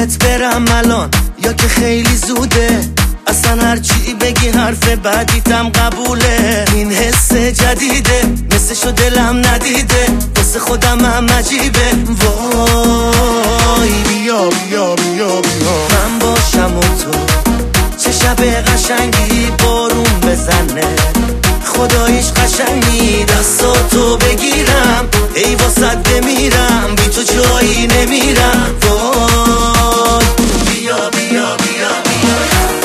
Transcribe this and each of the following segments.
دنبالت برم الان یا که خیلی زوده؟ اصلا هرچی بگی حرف بعدیتم قبوله. این حس جدیده مثلشو دلم ندیده، واسه خودم هم عجیبه. وای بیا بیا بیا بیا من باشم و تو، چه شب قشنگی بارون بزنه، خداییش قشنگی دستاتو بگیرم، ای واسه بمیرم بی تو جایی نمیرم. وای بیا بیا بیا بیا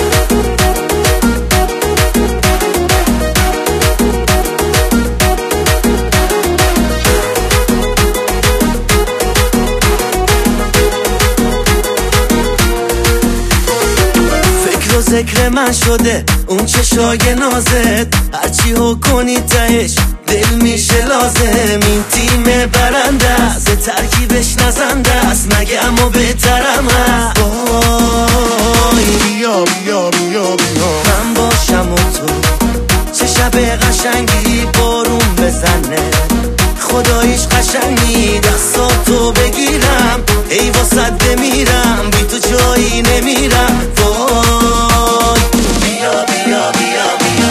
فکر و ذکر من شده اون چشای نازت، هرچی ها کنی تهش دل میشه لازم. این تیم برنده است، ترکیبش نزنده است، مگه اما بهترم هست. وای بیا بیا بیا بیا من باشم و تو، چه شب قشنگی بارون بزنه، خداییش قشنگی دستاتو بگیرم، ای واسه بمیرم بی تو جایی نمیرم. وای بیا بیا بیا بیا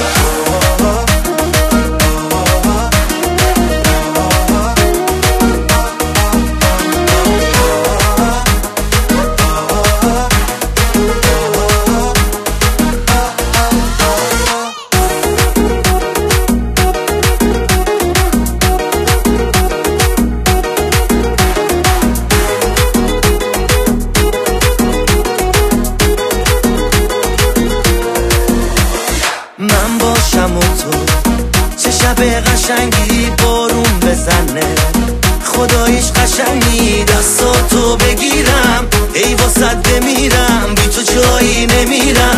من باشم و تو، چه شب قشنگی بارون بزنه، خداییش قشنگی دستاتو بگیرم، ای واسه بمیرم بی تو جایی نمیرم.